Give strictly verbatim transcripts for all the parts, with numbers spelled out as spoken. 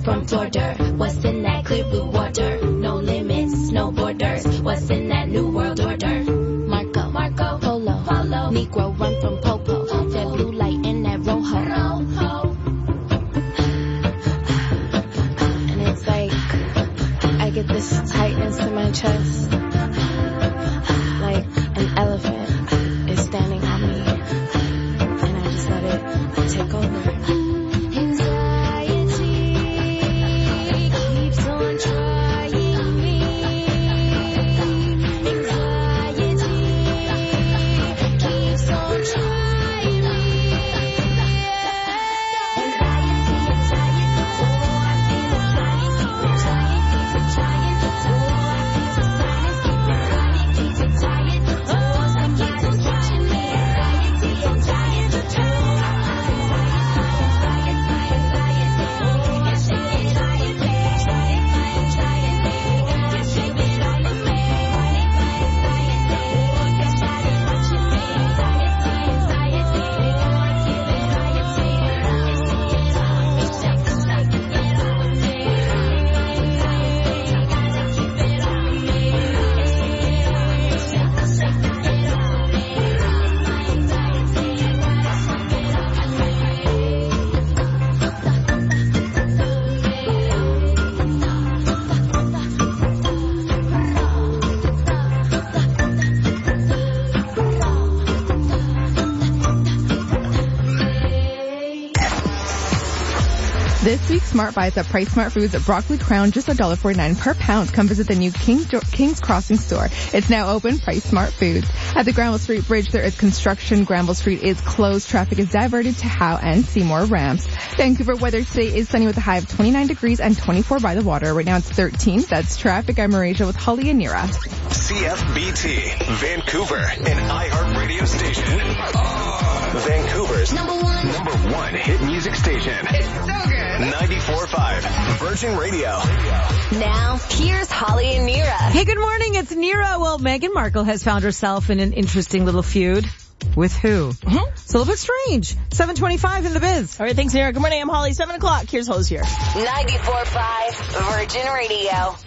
from Florida. What's in that clear blue water? No limits, no borders. What's in that new world order? Marco, Marco, Polo, Polo. Negro run from Popo. Popo. That blue light in that Rojo. Rojo. And it's like I get this tightness in my chest, like an elephant is standing on me, and I just let it take over. This week's Smart Buys at Price Smart Foods at Broccoli Crown, just one dollar forty-nine per pound. Come visit the new King, King's Crossing store. It's now open, Price Smart Foods. At the Granville Street Bridge, there is construction. Granville Street is closed. Traffic is diverted to Howe and Seymour ramps. Vancouver weather today is sunny with a high of twenty-nine degrees and twenty-four by the water. Right now it's thirteen. That's traffic. I'm Marasia with Holly and Nira. C F B T, Vancouver, an iHeart radio station. Oh, Vancouver's number one, number one hit music station. It's so good. ninety-four point five Virgin Radio. Now, here's Holly and Nira. Hey, good morning. It's Nira. Well, Meghan Markle has found herself in an interesting little feud. With who? Mm-hmm. It's a little bit strange. seven twenty-five in the biz. All right, thanks, Nira. Good morning. I'm Holly. seven o'clock. Here's Hosier. ninety-four point five Virgin Radio.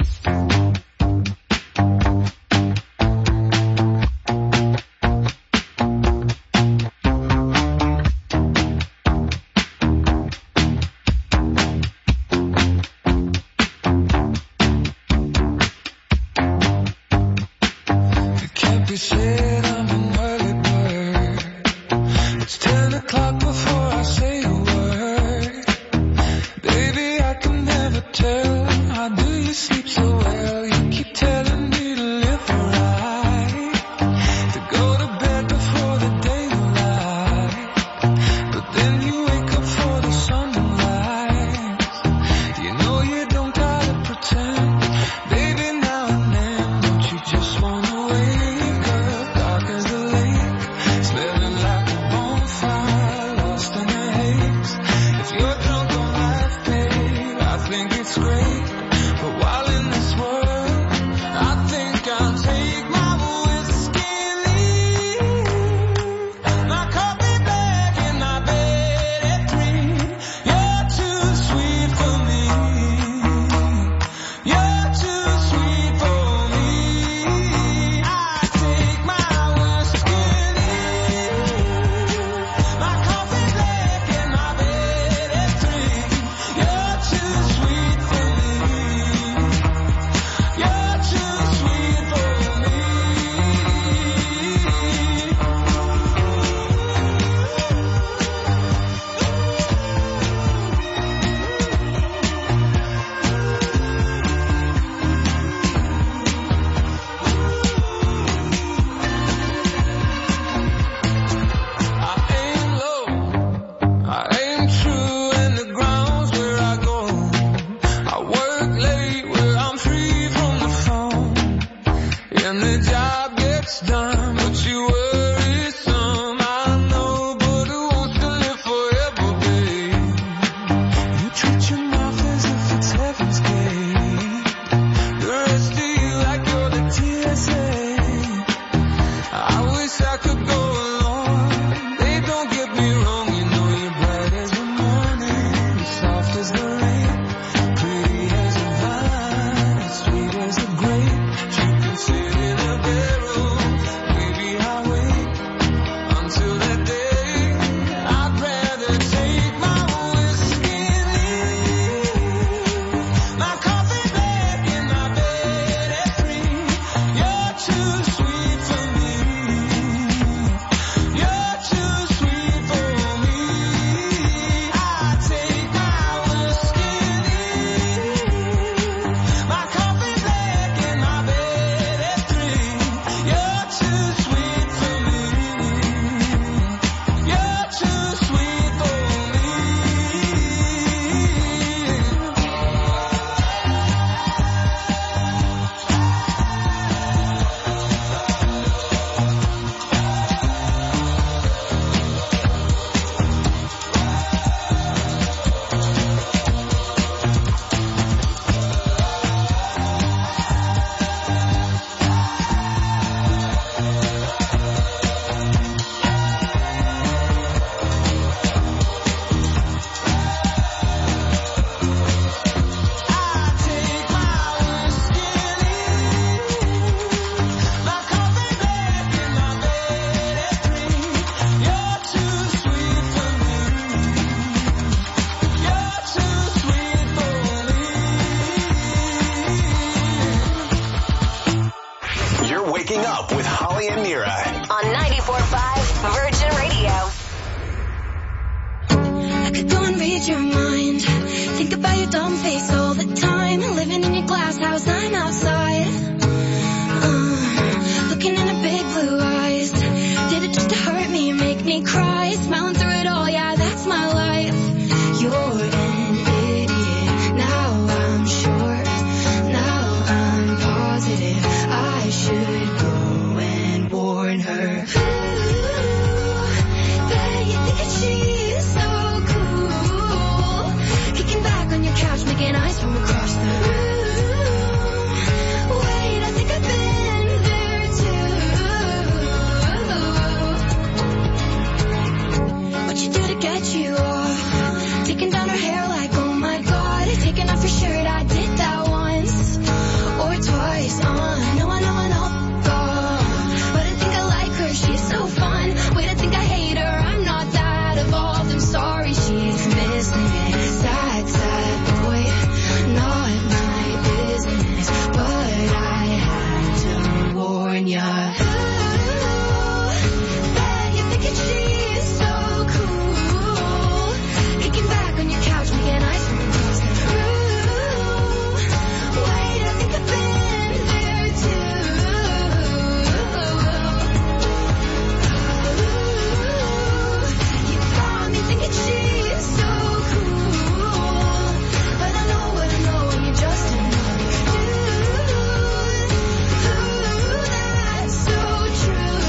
It's great, but while in this read your mind. Think about your dumb face all the time. Living in your glass house, I'm outside. Uh, looking in her big blue eyes. Did it just to hurt me, make me cry. Smiling through it all, yeah, that's my life. You're an idiot, now I'm sure. Now I'm positive I should go and warn her. Making eyes from across the room. Wait, I think I've been there too. What you do to get you off? Taking down her hair like, oh my god. Taking off her shirt, I did that once or twice. Uh, no, I know, I know, God. But I think I like her, she's so fun. Wait, I think I hate her, I'm not that evolved. I'm sorry, she's missing it. Sad, sad. Not my business, but I had to warn ya. Ooh, bet you're thinking she's so cool. Kicking back on your couch, making ice from across the room. Wait, I think I've been there too. Ooh, you got me thinking she's so cool. But I know what I know, and you're just another dude. Ooh, that's so true.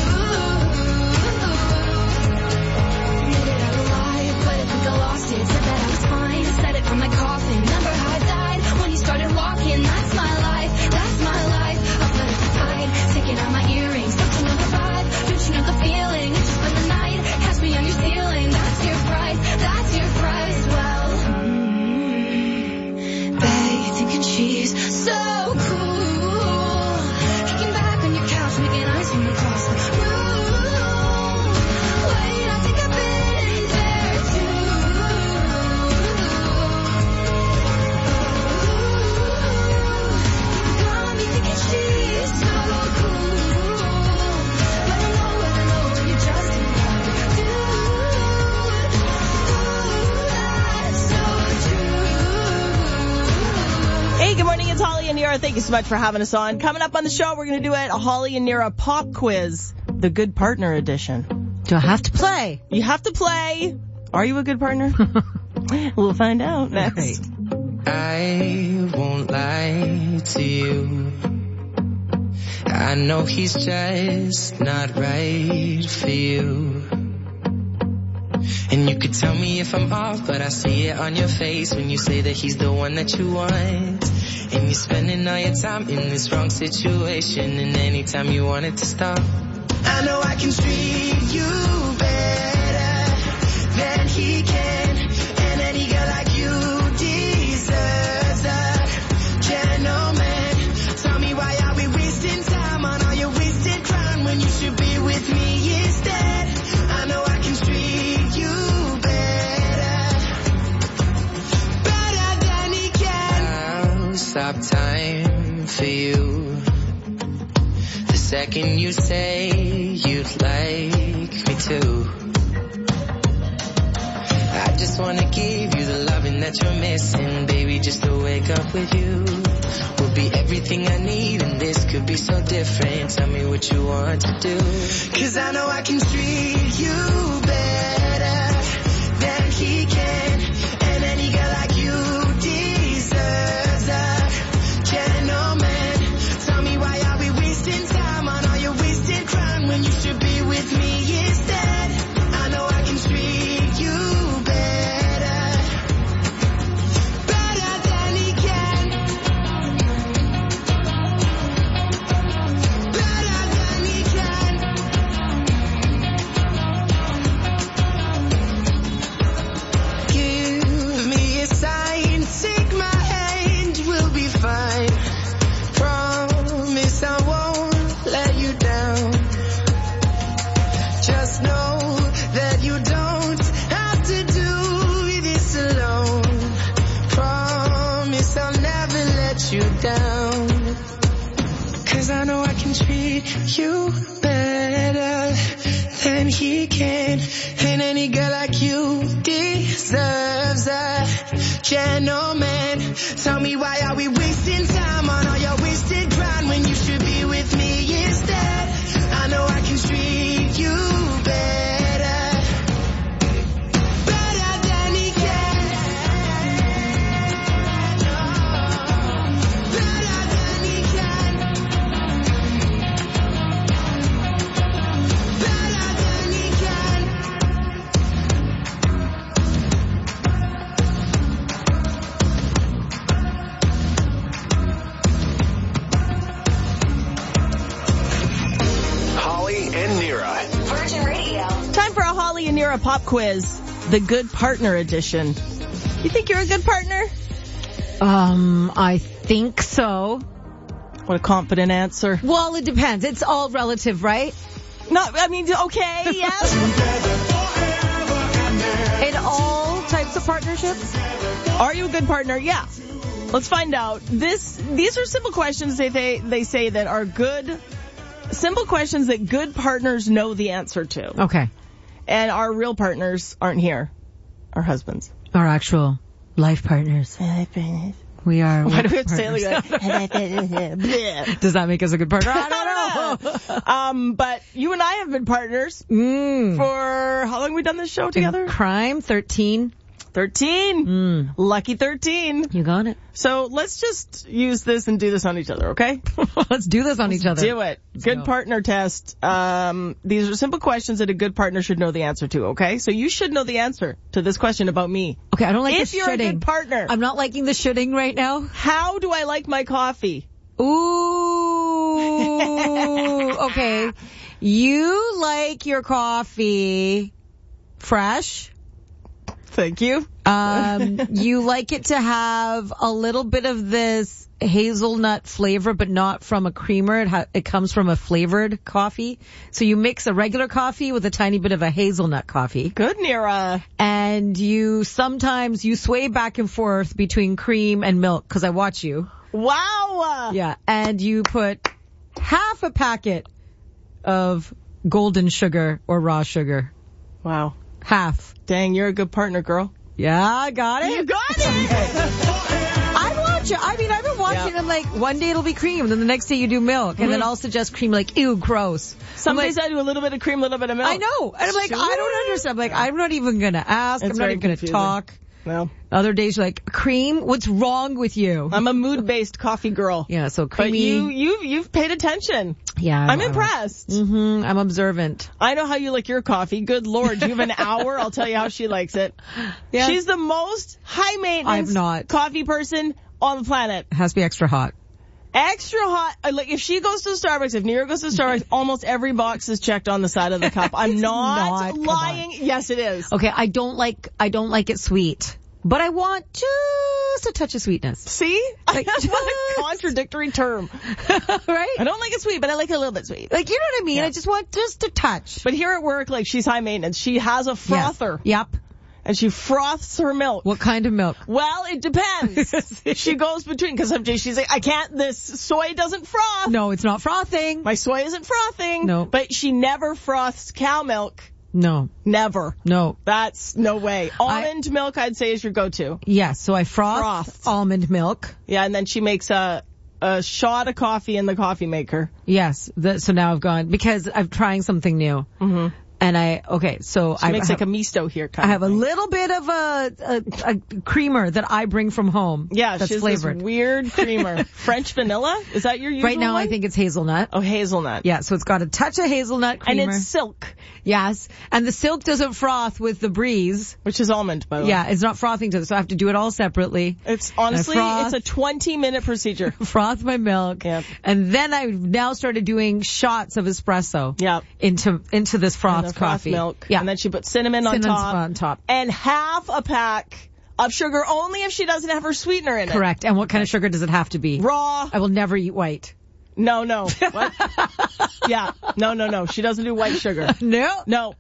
Admitted I lied, but I think I lost it. Said that I was fine, said it from my coffin. Remember how I died when you started walking. That's my life, that's my life. I'll put it aside, taking out my earrings. Don't you know the vibe? Don't you know the feeling? It's just for the night. Catch me on your ceiling. That's your price, that's your price. Well, thinking she's so cool. Kicking back on your couch, making eyes from across the room. Wait, I think I've been there too. Ooh, got me thinking she's so cool. But I know what I know, and you're just another dude. Ooh, that's so true. Hey, good morning. It's Holly and Nira. Thank you so much for having us on. Coming up on the show, we're going to do it, a Holly and Nira pop quiz, the Good Partner edition. Do I have to play? You have to play. Are you a good partner? We'll find out next. I won't lie to you. I know he's just not right for you. And you could tell me if I'm off, but I see it on your face when you say that he's the one that you want. And you're spending all your time in this wrong situation, and anytime you want it to stop, I know I can treat you better than he can. And any girl like you deserves a gentleman. Tell me, why are we wasting time on all your wasted crime when you should be with me instead? I know I can treat you stop time for you the second you say you'd like me to. I just wanna give you the loving that you're missing, baby. Just to wake up with you will be everything I need, and this could be so different. Tell me what you want to do, 'cause I know I can treat you better than he can. And any girl like you deserves a gentleman. Tell me, why are we wasting time on all your wasted crime when you should be with me instead? I know I can treat you better, better than he can, better than he can. Give me a sign, take my hand, we'll be fine. Promise I won't let you down. Just know that you don't have to do this alone. Promise I'll never let you down. 'Cause I know I can treat you better than he can. And any girl like you deserves a gentleman. Tell me why are we wasting time on all your wasted grind when you should be with me instead. I know I can treat you better, better than he can, better than he can, better than he can. Holly and Nira. Virgin Radio. Time for a Holly and Nira pop quiz, the Good Partner Edition. You think you're a good partner? Um, I think so. What a confident answer. Well, it depends. It's all relative, right? No, I mean, okay, yes. In all types of partnerships? Are you a good partner? Yeah. Let's find out. This, these are simple questions they, they, they say that are good, simple questions that good partners know the answer to. Okay. And our real partners aren't here. Our husbands. Our actual life partners. We are. Why do we have to say it like that? Does that make us a good partner? I don't know. um, but you and I have been partners Mm. for, how long have we done this show together? Crime, thirteen. thirteen. Mm. Lucky thirteen. You got it. So let's just use this and do this on each other, okay? Let's do this on each other. Do it. Good go. partner test. Um, these are simple questions that a good partner should know the answer to, okay? So you should know the answer to this question about me. Okay, I don't like If the you're shitting. a good partner, I'm not liking the shitting right now. how do I like my coffee? Ooh. Okay. You like your coffee fresh. Thank you. Um, you like it to have a little bit of this hazelnut flavor, but not from a creamer. It, ha- it comes from a flavored coffee. So you mix a regular coffee with a tiny bit of a hazelnut coffee. Good, Nira. And you sometimes you sway back and forth between cream and milk because I watch you. Wow. Yeah. And you put half a packet of golden sugar or raw sugar. Wow. Half. Dang, you're a good partner, girl. Yeah, I got it. You got it. I watch it. I mean, I've been watching Yeah. and I'm like, one day it'll be cream, and then the next day you do milk, and then I'll suggest cream, like, ew, gross. Some I'm days like, I do a little bit of cream, a little bit of milk. I know. And I'm like, I don't understand. I'm like, I'm not even going to ask. It's I'm not very even going to confusing. talk. No. Other days you're like, cream? What's wrong with you? I'm a mood-based coffee girl. Yeah, so But creamy. you, you, you've paid attention. yeah. I'm impressed. Mm-hmm. I'm observant. I know how you like your coffee. Good Lord, you have an hour. I'll tell you how she likes it. Yeah. She's the most high maintenance I'm not. coffee person on the planet. It has to be extra hot. Extra hot. uh, Like if she goes to Starbucks, if Nira goes to Starbucks, almost every box is checked on the side of the cup. I'm It's not, not. Come lying. Yes, it is. Okay, I don't like, I don't like it sweet. But I want just a touch of sweetness. See? Like, what a just- contradictory term. Right? I don't like it sweet, but I like it a little bit sweet. Like, you know what I mean? Yeah. I just want just a touch. But here at work, like she's high maintenance. She has a frother. Yes. Yep. And she froths her milk. What kind of milk? Well, it depends. She goes between, because some days she's like, I can't, this soy doesn't froth. No, it's not frothing. My soy isn't frothing. No. But she never froths cow milk. No, Never. no. That's no way. Almond milk, I'd say, is your go-to. Yes, so I froth Frothed. almond milk. Yeah, and then she makes a, a shot of coffee in the coffee maker. Yes, the, so now I've gone, because I'm trying something new. Mm-hmm. And I, okay, so She I makes have, like a misto here, I kind have a of thing. little bit of a, a, a creamer that I bring from home. Yeah, that's she's flavored. this weird creamer. French vanilla? Is that your usual Right now one? I think it's hazelnut. Oh, hazelnut. Yeah, so it's got a touch of hazelnut And creamer. it's silk, Yes, and the silk doesn't froth with the breeze. which is almond, by the way. Yeah, it's not frothing to it, so I have to do it all separately. It's honestly, froth. it's a twenty minute procedure. Froth my milk. Yep. And then I've now started doing shots of espresso. Yep. Into, into this And frothed the froth coffee. milk. Yeah. And then she puts cinnamon on Cinnamon's top. on top. And half a pack of sugar only if she doesn't have her sweetener in it. Correct. And what kind of sugar does it have to be? Raw. I will never eat white. No, no. What? Yeah. No, no, no. She doesn't do white sugar. No. No.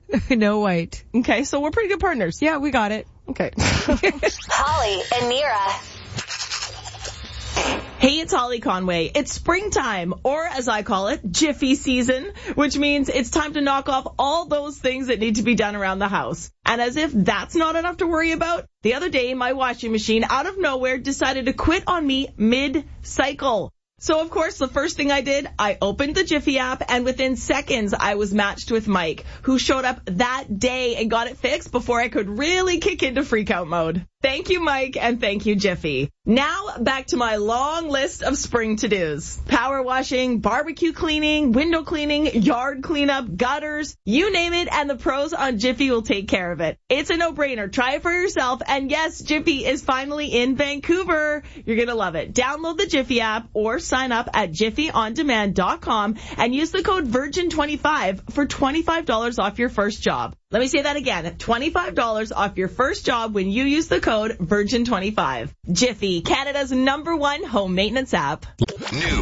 No white. Okay, so we're pretty good partners. Yeah, we got it. Okay. Holly and Nira. Hey, it's Holly Conway. It's springtime, or as I call it, Jiffy season, which means it's time to knock off all those things that need to be done around the house. And as if that's not enough to worry about, the other day my washing machine out of nowhere decided to quit on me mid-cycle. So, of course, the first thing I did, I opened the Jiffy app, and within seconds, I was matched with Mike, who showed up that day and got it fixed before I could really kick into freakout mode. Thank you, Mike, and thank you, Jiffy. Now, back to my long list of spring to-dos. Power washing, barbecue cleaning, window cleaning, yard cleanup, gutters, you name it, and the pros on Jiffy will take care of it. It's a no-brainer. Try it for yourself, and yes, Jiffy is finally in Vancouver. You're gonna love it. Download the Jiffy app or sign up at jiffy on demand dot com and use the code virgin twenty-five for twenty-five dollars off your first job. Let me say that again. twenty-five dollars off your first job when you use the code virgin twenty-five. Jiffy, Canada's number one home maintenance app. New.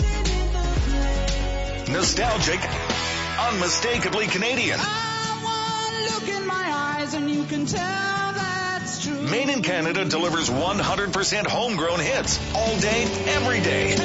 Nostalgic. Unmistakably Canadian. Look in my eyes and you can tell that's true. Made in Canada delivers one hundred percent homegrown hits all day, every day.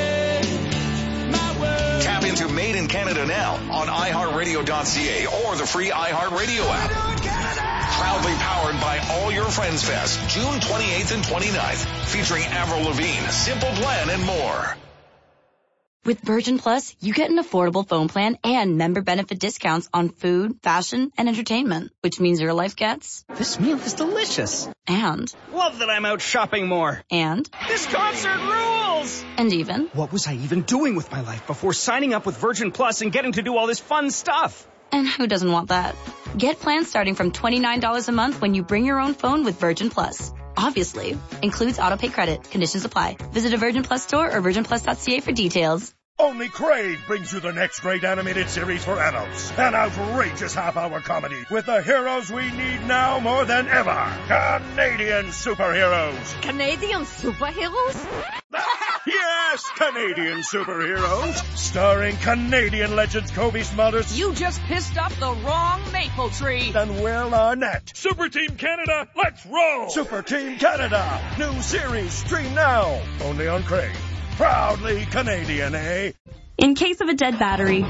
Tap into Made in Canada now on i heart radio dot c a or the free iHeartRadio app. Proudly powered by All Your Friends Fest, June twenty-eighth and twenty-ninth, featuring Avril Lavigne, Simple Plan, and more. With Virgin Plus, you get an affordable phone plan and member benefit discounts on food, fashion, and entertainment, which means your life gets... This meal is delicious. And... Love that I'm out shopping more. And... This concert rules! And even... What was I even doing with my life before signing up with Virgin Plus and getting to do all this fun stuff? And who doesn't want that? Get plans starting from twenty-nine dollars a month when you bring your own phone with Virgin Plus. Obviously. Includes autopay credit. Conditions apply. Visit a Virgin Plus store or virgin plus dot c a for details. Only Crave brings you the next great animated series for adults. An outrageous half-hour comedy with the heroes we need now more than ever. Canadian superheroes. Canadian superheroes? Yes, Canadian superheroes. Starring Canadian legends Kobe Smulders. You just pissed up the wrong maple tree. And Will Arnett. Super Team Canada, let's roll. Super Team Canada. New series, stream now. Only on Crave. Proudly Canadian, eh? In case of a dead battery,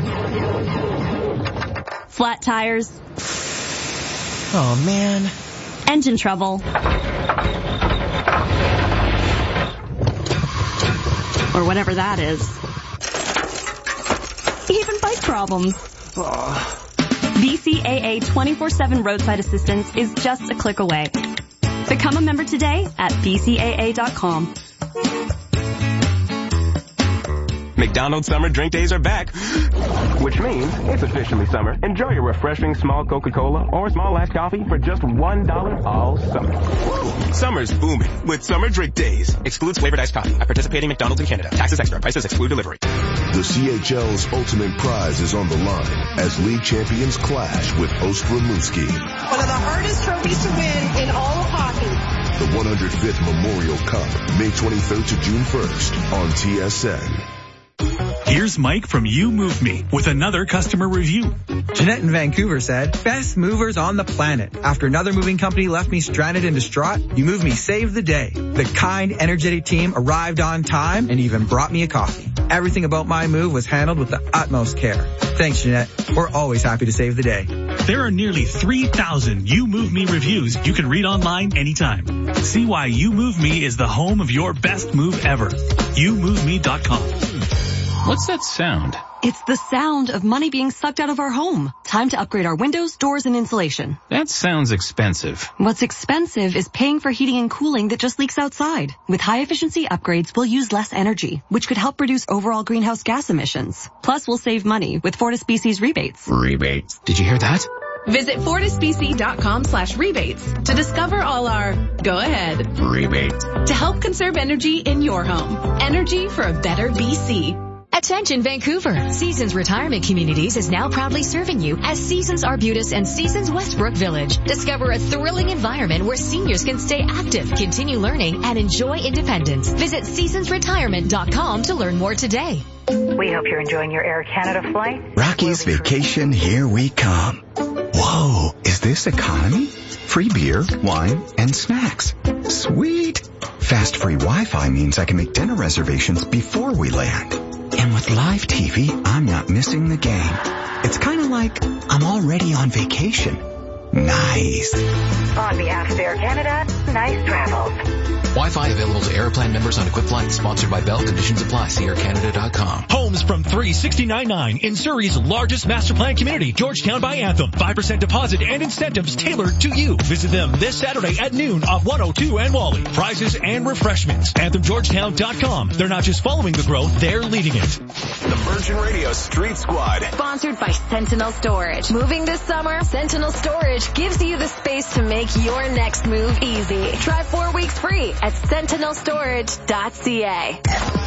flat tires, oh man, engine trouble, or whatever that is, even bike problems. Oh. B C A A twenty-four seven roadside assistance is just a click away. Become a member today at b c a a dot com. McDonald's Summer Drink Days are back, which means it's officially summer. Enjoy your refreshing small Coca-Cola or small iced coffee for just one dollar all summer. Summer's booming with Summer Drink Days. Excludes flavored iced coffee at participating McDonald's in Canada. Taxes extra. Prices exclude delivery. The C H L's ultimate prize is on the line as league champions clash with Ost Rimouski. One of the hardest trophies to win in all of hockey. The one hundred fifth Memorial Cup, May twenty-third to June first on T S N. Here's Mike from You Move Me with another customer review. Jeanette in Vancouver said, best movers on the planet. After another moving company left me stranded and distraught, You Move Me saved the day. The kind, energetic team arrived on time and even brought me a coffee. Everything about my move was handled with the utmost care. Thanks, Jeanette. We're always happy to save the day. There are nearly three thousand You Move Me reviews you can read online anytime. See why You Move Me is the home of your best move ever. you move me dot com. What's that sound? It's the sound of money being sucked out of our home. Time to upgrade our windows, doors, and insulation. That sounds expensive. What's expensive is paying for heating and cooling that just leaks outside. With high-efficiency upgrades, we'll use less energy, which could help reduce overall greenhouse gas emissions. Plus, we'll save money with FortisBC's rebates. Rebates. Did you hear that? Visit FortisBC.com slash rebates to discover all our go ahead rebates to help conserve energy in your home. Energy for a better B C. Attention Vancouver! Seasons Retirement Communities is now proudly serving you as Seasons Arbutus and Seasons Westbrook Village. Discover a thrilling environment where seniors can stay active, continue learning, and enjoy independence. Visit seasons retirement dot com to learn more today. We hope you're enjoying your Air Canada flight. Rocky's Vacation, here we come. Whoa, is this economy? Free beer, wine, and snacks. Sweet. Fast free Wi-Fi means I can make dinner reservations before we land. And with live T V, I'm not missing the game. It's kind of like I'm already on vacation. Nice. On behalf of Air Canada, nice travels. Wi-Fi available to Airplan members on equipped flights. Sponsored by Bell. Conditions apply. See air canada dot com. Homes from three sixty-nine nine in Surrey's largest master plan community, Georgetown by Anthem. five percent deposit and incentives tailored to you. Visit them this Saturday at noon off one oh two and Wally. Prizes and refreshments. anthem georgetown dot com. They're not just following the growth, they're leading it. The Virgin Radio Street Squad. Sponsored by Sentinel Storage. Moving this summer, Sentinel Storage gives you the space to make your next move easy. Try four weeks free at sentinel storage dot c a.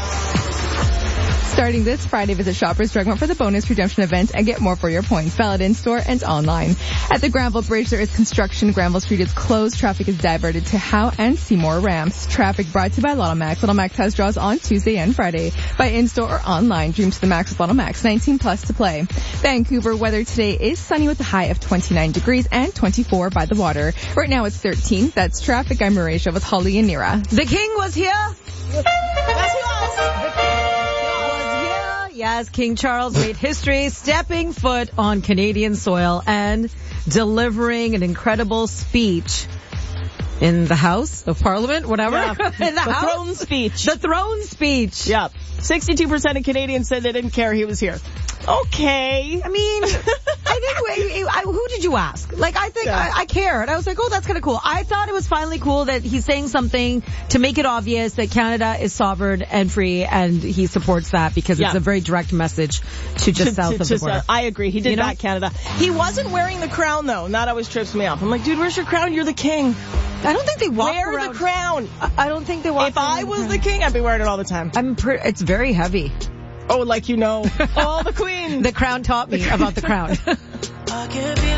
Starting this Friday, visit Shoppers Drug Mart for the bonus redemption event and get more for your points. Valid in store and online. At the Granville Bridge, there is construction. Granville Street is closed. Traffic is diverted to Howe and Seymour ramps. Traffic brought to you by Lotto Max. Lotto Max has draws on Tuesday and Friday. By in-store or online. Dream to the max with Lotto Max. nineteen plus to play. Vancouver weather today is sunny with a high of twenty-nine degrees and twenty-four by the water. Right now it's thirteen. That's traffic. I'm Marisha with Holly and Nira. The king was here. Yes, he was. The king. Yes, King Charles made history, stepping foot on Canadian soil and delivering an incredible speech in the House of Parliament, whatever. Yeah. in the, the House? throne speech. The throne speech. Yep. sixty-two percent of Canadians said they didn't care he was here. Okay. I mean, I think, I, who did you ask? Like, I think, yeah. I, I cared. I was like, oh, that's kind of cool. I thought it was finally cool that he's saying something to make it obvious that Canada is sovereign and free, and he supports that because yeah. it's a very direct message to just to, south to, of the to border. South. I agree. He did you know? back Canada. He wasn't wearing the crown, though, and that always trips me up. I'm like, dude, where's your crown? You're the king. I don't think they walk Wear around. the crown. I don't think they walk If around I was the king, I'd be wearing it all the time. I'm pre- it's very heavy. Oh, like you know. Oh, the queen. The crown taught me about the crown. I can't feel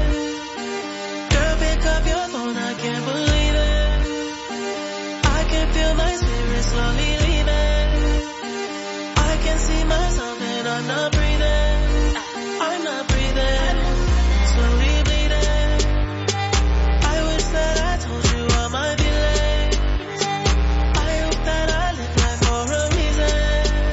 it. Girl, pick up your phone, I can't believe it. I can feel my spirit slowly leaving. I can see myself and I'm not breathing. I'm not breathing. Slowly bleeding. I wish that I told you all my feelings. I hope that I live life for a reason.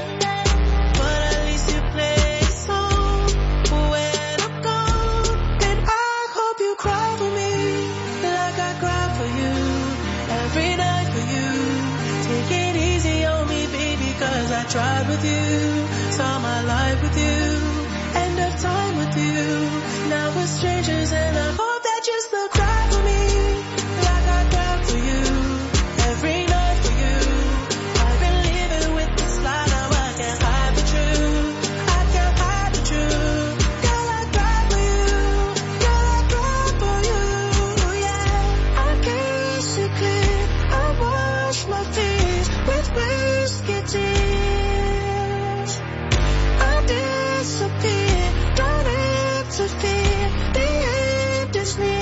I tried with you, saw my life with you, end of time with you. Now we're strangers and I hope that you still cry for me, like I cried for you, every night for you. I've been living with this lie, now I can't hide the truth, I can't hide the truth. Girl, I cry for you, girl, I cry for you, yeah. I kiss you clear, I wash my fears with whiskey tears. Disappear, don't interfere, the end is near.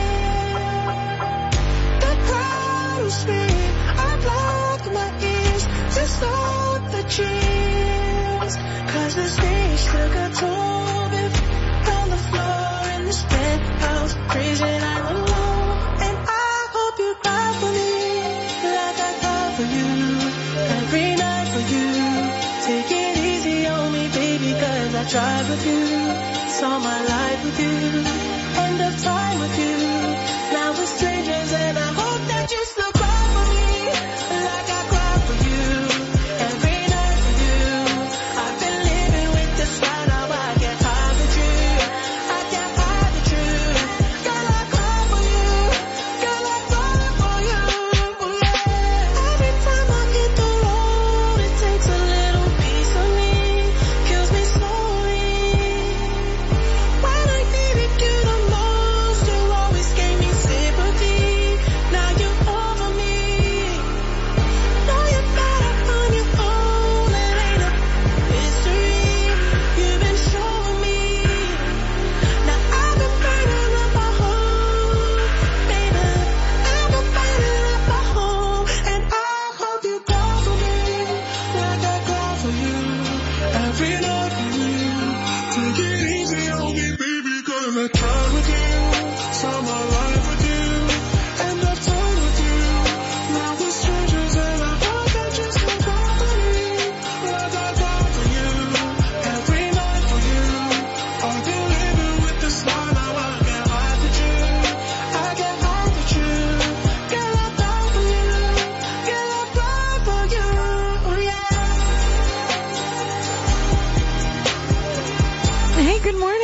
The crowd will scream, I block my ears to stop the cheers. Cause the stage still got torn on the floor in this penthouse, crazy and alone. And I hope you cry for me, like I cry for you, every night for you. Take it easy on me, baby, cause I tried with you, saw my life with you, end of time with you. Now we're strangers and I hope that you still cry for me, like I cry for you, every night for you. I've been living with this lie, now I can't hide the truth, I can't hide the truth. Girl, I cry for you, girl, I cry for you, yeah. Every time I hit the road, it takes a little piece of me, kills me slowly. When I needed you the most, you're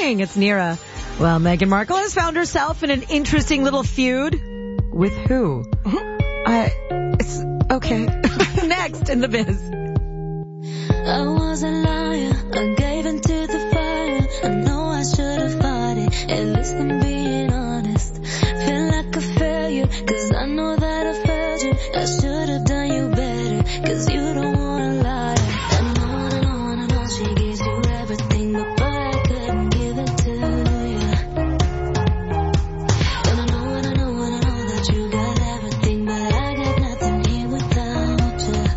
morning. It's Nira. Well, Meghan Markle has found herself in an interesting little feud. With who? I, it's, okay. Next in the biz. I was a liar, I gave into the fire. I know I should have fought it, at least I'm being honest. Feel like a failure, cause I know that I failed you. I should have done you better, cause you don't wanna lie. I know, I know, I know she gives you everything, but boy, I couldn't give it to you. And I know, and I know, and I know that you got everything, but I got nothing here without you.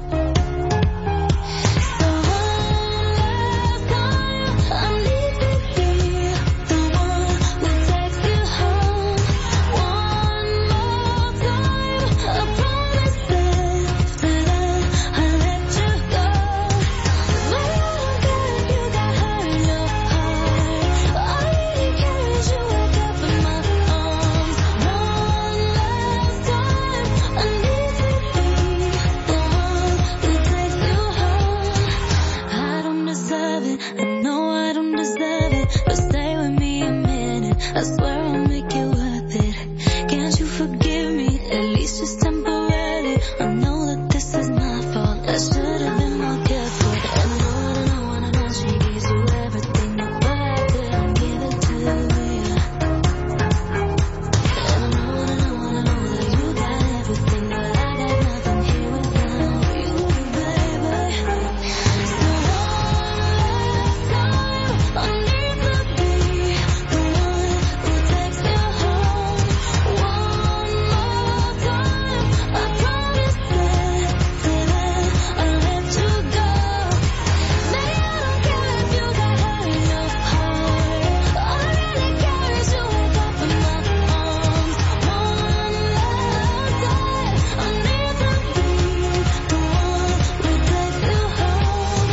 I swear I'll make it worth it. Can't you forgive me? At least just temporarily. I know that this is my fault. I should have been more careful. I know, I know, I know she gives you everything, but I couldn't give it to you. And I know, I know, I know that you got everything, but I got nothing here without you, baby. So one last time, I need to be the one who takes you home. One more time, I promise that, say that I'll let you go. Maybe I don't care if you got hurt in your heart. All I really care is you wake up in my arms. One last time, I need to be the one who takes you home.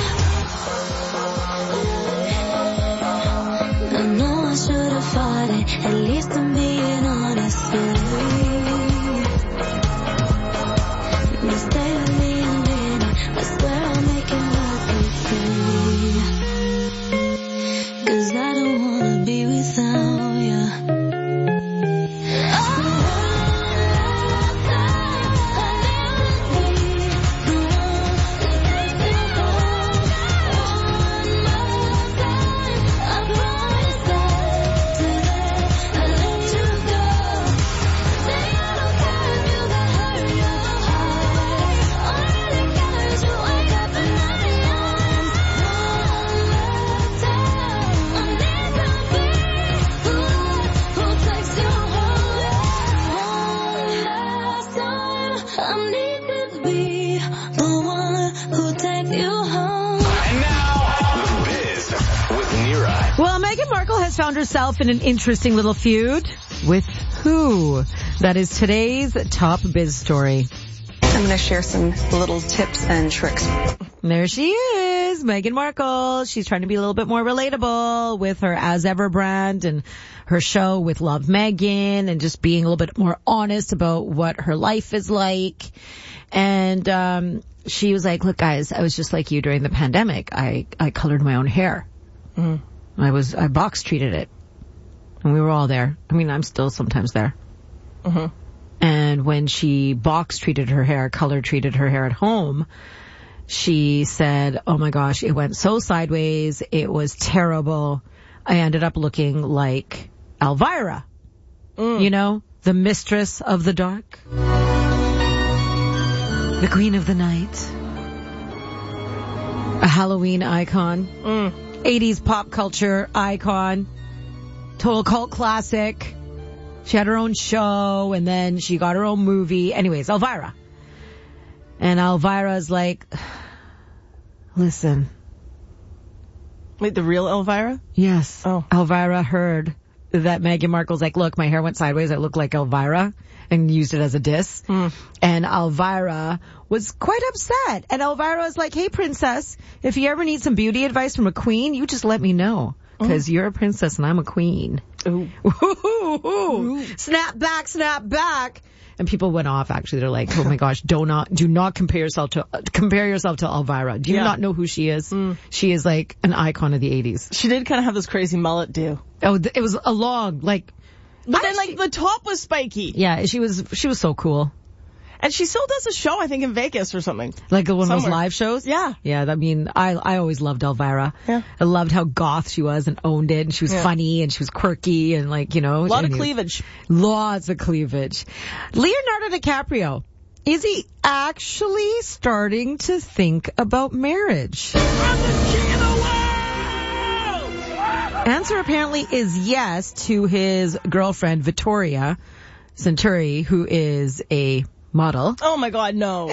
I know I should have fought it, at least I'm being honest with you. But stay with me a minute, I swear I'll make it worth it, cause I don't wanna be without you. Oh, one last time, I never be the one who takes you home. One more time, I promise that today I'll let you go. Say I don't care if you got hurt in your heart. All I really care is you wake up in my arms. One last time, I need to be the one who takes you home. One last time, I need to be the one who takes you home. And now, The Biz with Nira. Well, Meghan Markle has found herself in an interesting little feud. With who? That is today's top biz story. I'm going to share some little tips and tricks. There she is, Meghan Markle. She's trying to be a little bit more relatable with her As Ever brand and her show with Love Meghan, and just being a little bit more honest about what her life is like. And um she was like, look guys, I was just like you during the pandemic. I, I colored my own hair. Mm. I was, I box treated it. And we were all there. I mean, I'm still sometimes there. Mm-hmm. And when she box treated her hair, color treated her hair at home, she said, oh my gosh, it went so sideways. It was terrible. I ended up looking like Elvira. Mm. You know, the mistress of the dark. The queen of the night. A Halloween icon. Mm. eighties pop culture icon. Total cult classic. She had her own show, and then she got her own movie. Anyways, Elvira. And Elvira's like, listen. Wait, the real Elvira? Yes. Oh. Elvira heard that Meghan Markle's like, look, my hair went sideways. I look like Elvira, and used it as a diss. Mm. And Elvira was quite upset. And Elvira was like, hey, princess, if you ever need some beauty advice from a queen, you just let me know. Because mm. you're a princess and I'm a queen. Ooh. Ooh. Ooh. Snap back, snap back. And people went off, actually. They're like, oh my gosh, do not, do not compare yourself to, uh, compare yourself to Elvira. Do you Yeah. not know who she is? Mm. She is like an icon of the eighties. She did kind of have this crazy mullet do. Oh, th- it was a long, like, But then, like, the top was spiky. yeah, she was, she was so cool. And she still does a show, I think, in Vegas or something. Like one of those Somewhere. live shows? Yeah. Yeah, I mean, I I always loved Elvira. Yeah. I loved how goth she was and owned it, and she was Yeah. funny, and she was quirky, and like, you know. A lot of anyways. cleavage. Lots of cleavage. Leonardo DiCaprio, is he actually starting to think about marriage? Answer apparently is yes to his girlfriend, Vittoria Centuri, who is a model. Oh my God, no.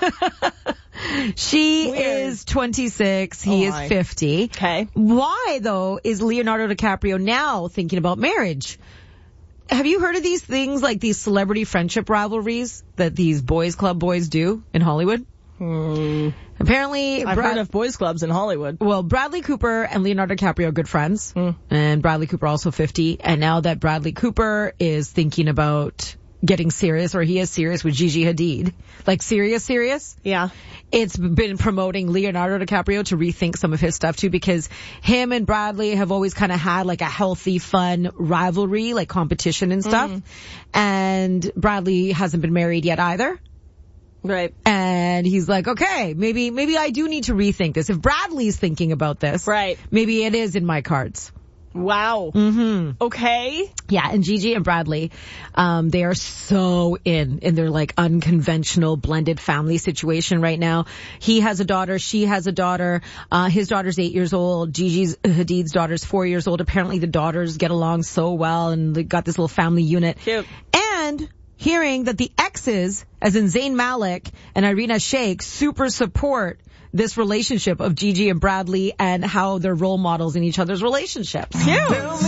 She Weird. is twenty-six. He Oh is my. fifty. Okay. Why, though, is Leonardo DiCaprio now thinking about marriage? Have you heard of these things, like these celebrity friendship rivalries that these boys club boys do in Hollywood? Hmm. Apparently, I've Brad- heard of boys clubs in Hollywood. Well, Bradley Cooper and Leonardo DiCaprio are good friends. Mm. And Bradley Cooper also fifty. And now that Bradley Cooper is thinking about getting serious, or he is serious with Gigi Hadid, like serious, serious. Yeah. It's been promoting Leonardo DiCaprio to rethink some of his stuff too, because him and Bradley have always kind of had like a healthy, fun rivalry, like competition and stuff. Mm. And Bradley hasn't been married yet either. Right. And he's like, okay, maybe, maybe I do need to rethink this. If Bradley's thinking about this, Right. maybe it is in my cards. Wow. Mm-hmm. Okay. Yeah, and Gigi and Bradley, um, they are so in, in their like unconventional blended family situation right now. He has a daughter, she has a daughter, uh, his daughter's eight years old, Gigi's, Hadid's daughter's four years old. Apparently the daughters get along so well and they got this little family unit. Cute. And hearing that the exes, as in Zayn Malik and Irina Shayk, super support this relationship of Gigi and Bradley and how they're role models in each other's relationships. Cute.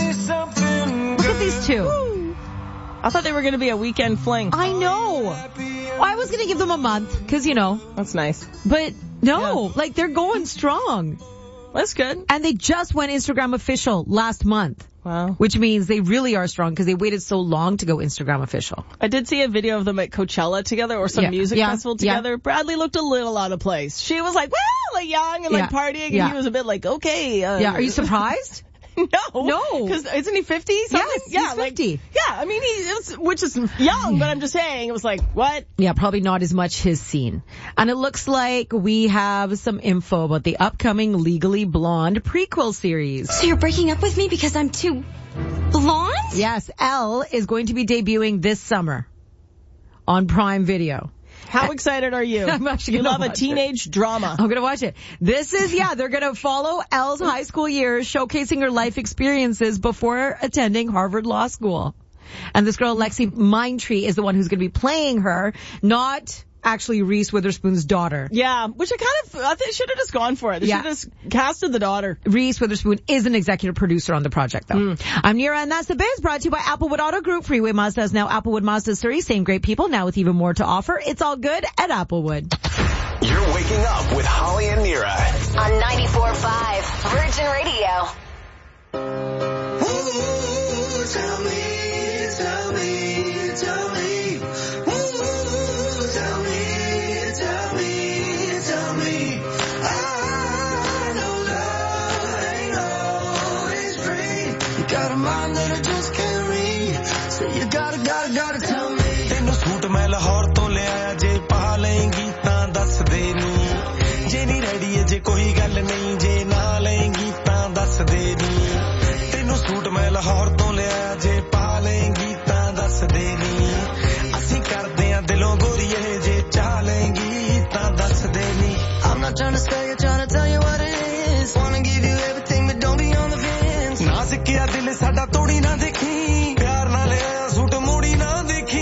Look at these two. I thought they were going to be a weekend fling. I know. Well, I was going to give them a month because, you know. That's nice. But no, Yeah. like they're going strong. That's good. And they just went Instagram official last month. Wow. Which means they really are strong because they waited so long to go Instagram official. I did see a video of them at Coachella together or some Yeah. music Yeah. festival Yeah. together. Bradley looked a little out of place. She was like, well, like young and like Yeah. partying, and Yeah. he was a bit like, okay. Uh, Yeah, are you surprised? No. No. Because isn't he fifty? Yes, he's yeah, fifty. Like, yeah, I mean, he, it's, which is young, but I'm just saying, it was like, what? Yeah, probably not as much his scene. And it looks like we have some info about the upcoming Legally Blonde prequel series. So you're breaking up with me because I'm too blonde? Yes, Elle is going to be debuting this summer on Prime Video. How excited are you? I'm actually You gonna love a watch teenage drama. I'm going to watch it. This is, yeah, they're going to follow Elle's high school years, showcasing her life experiences before attending Harvard Law School. And this girl, Lexi Mindtree, is the one who's going to be playing her, not actually Reese Witherspoon's daughter. Yeah, which I kind of, I think they should have just gone for it. They Yeah. should have just casted the daughter. Reese Witherspoon is an executive producer on the project, though. Mm. I'm Nira, and that's the biz, brought to you by Applewood Auto Group. Freeway Mazda is now Applewood Mazda Surrey. Same great people, now with even more to offer. It's all good at Applewood. You're waking up with Holly and Nira. On ninety-four point five Virgin Radio. Ooh, tell me, tell me, tell me. Ooh, tell me, tell me, tell me. I know love ain't always free. You got a mind that I just can't read. So you gotta, gotta, gotta tell me. ਤੈਨੂੰ suit ਮੈਂ ਲਾਹੌਰ ਤੋਂ ਲਿਆਇਆ ਜੇ ਪਾ ਲਏਂਗੀ ਤਾਂ ਦੱਸ ਦੇ ਨੀ ਜੇ ਨਹੀਂ ਰੈਡੀ ਏ ਜੇ ਕੋਈ ਗੱਲ ਨਹੀਂ ਜੇ ਨਾ ਲਏਂਗੀ ਤਾਂ ਦੱਸ ਦੇ ਨੀ ਤੈਨੂੰ ਸੂਟ ਮੈਂ ਲਾਹੌਰ ਤੋਂ ਲਿਆਇਆ ਜੇ ਪਾ ਲਏਂਗੀ ਤਾਂ ਦੱਸ ਦੇ ਨੀ ਅਸੀਂ ਕਰਦੇ ਆਂ ਦਿਲੋਂ ਗੋਰੀਏ ਜੇ ਚਾਹ ਲਏਂਗੀ ਤਾਂ ਦੱਸ ਦੇ ਨੀ I'm not trying to scare you, trying to tell you what it is. Wanna give you everything, but don't be on the fence. ਨਾ ਸਿੱਕਿਆ ਦਿਲ ਸਾਡਾ ਤੋੜੀ ਨਾ ਦੇਖੀ ਪਿਆਰ ਨਾਲ ਲਿਆ ਸੂਟ ਮੋੜੀ ਨਾ ਦੇਖੀ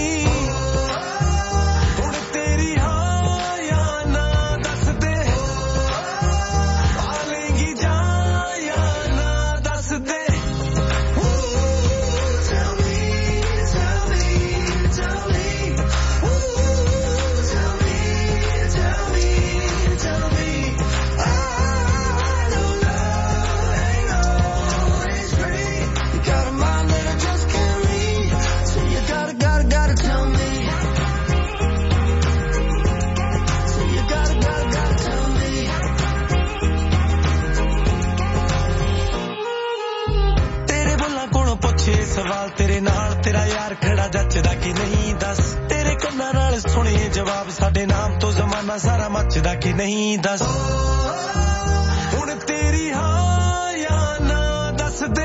ਤੇਰੇ ਨਾਲ ਤੇਰਾ ਯਾਰ ਖੜਾ ਜੱਚਦਾ ਕਿ ਨਹੀਂ ਦੱਸ ਤੇਰੇ ਕੰਨਾਂ ਨਾਲ ਸੁਣੇ ਜਵਾਬ ਸਾਡੇ ਨਾਮ ਤੋਂ ਜ਼ਮਾਨਾ ਸਾਰਾ ਮੱਚਦਾ ਕਿ ਨਹੀਂ ਦੱਸ ਹੁਣ ਤੇਰੀ ਹਾਂ ਜਾਂ ਨਾ ਦੱਸ ਦੇ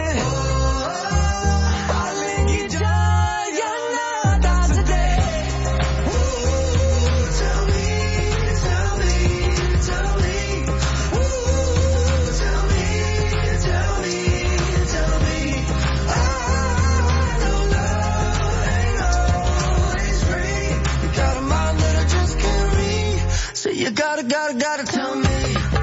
You gotta, gotta, gotta tell me.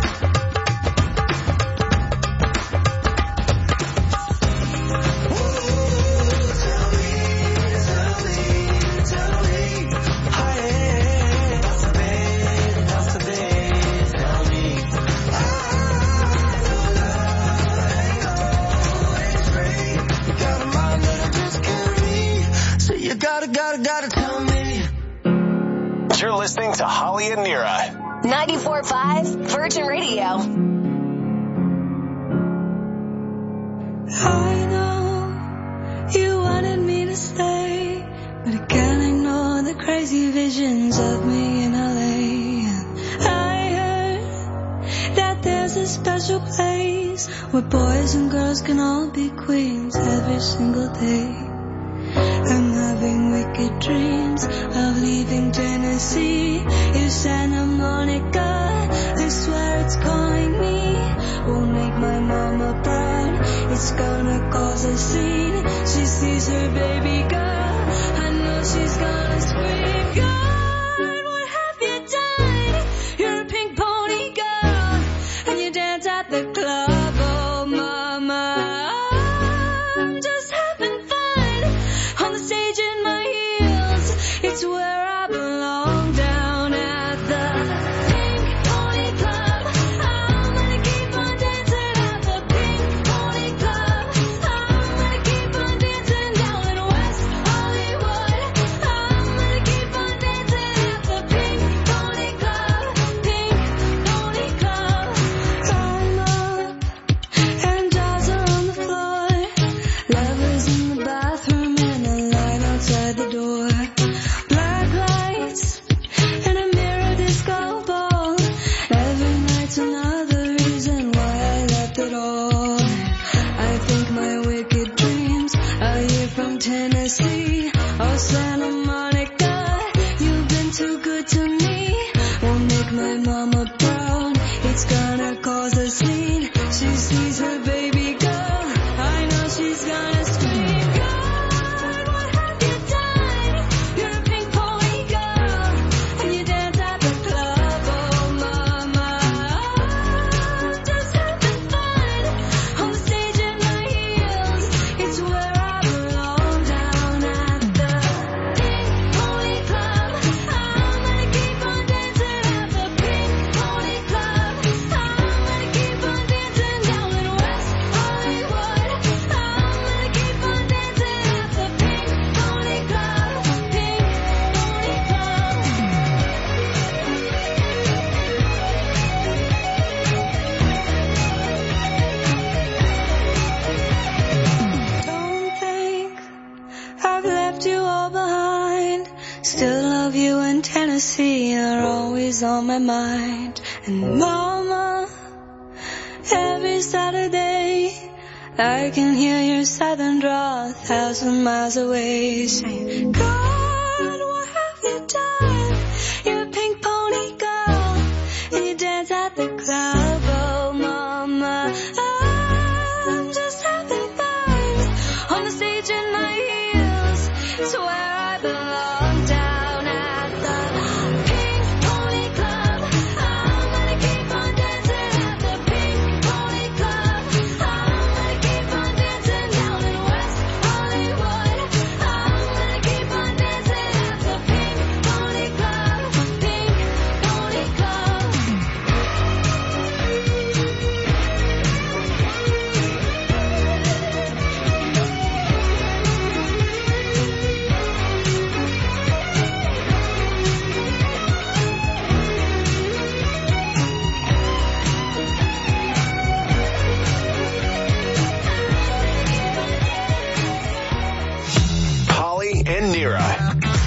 You gotta, gotta, gotta tell me. You're listening to Holly and Nira. ninety-four point five Virgin Radio. I know you wanted me to stay, but I can't ignore the crazy visions of me in L A. I heard that there's a special place where boys and girls can all be queens every single day. I'm having wicked dreams of leaving Tennessee. If Santa Monica, I swear it's calling me. Won't make my mama proud, it's gonna cause a scene. She sees her baby girl, I know she's gonna scream. God, what have you done? You're a pink pony girl, and you dance at the club. Oh mama, I'm just having fun on the stage in my heels. It's where I belong, down at the Pink Pony Club. I'm gonna keep on dancing at the Pink Pony Club. I'm gonna keep on dancing down in West Hollywood. I'm gonna keep on dancing at the Pink Pony Club. Pink Pony Club. I'm up and dolls are on the floor. Lovers in the bathroom and a line outside the door. Black lights and a mirror disco ball. Every night's another reason why I left it all. I think my wicked dreams are here from Tennessee. Oh, Santa Monica, you've been too good to me. Won't make my mama proud, it's gonna cause a scene. She sees her baby girl, I know she's gonna scream. God, what have you done? You're a pink pony girl, and you dance at the club. Oh mama, I'm just having fun on the stage in my heels. It's where I belong, down at the Pink Pony Club. I'm gonna keep on dancing at the Pink Pony Club. I'm gonna keep on dancing down in West Hollywood. I'm gonna keep on dancing at the Pink Pony Club. Pink Pony Club. Don't think I've left you all behind. Still love you in Tennessee, you're always on my mind. And mama, every Saturday I can hear your southern drawl a thousand miles away, saying, God, what have you done? You're a pink pony girl, and you dance at the club. Oh mama, I'm just having fun on the stage in my heels. It's where I belong, down at the Pink Pony Club. I'm gonna keep on dancing at the Pink Pony Club. I'm gonna keep on dancing down in West Hollywood. I'm gonna keep on dancing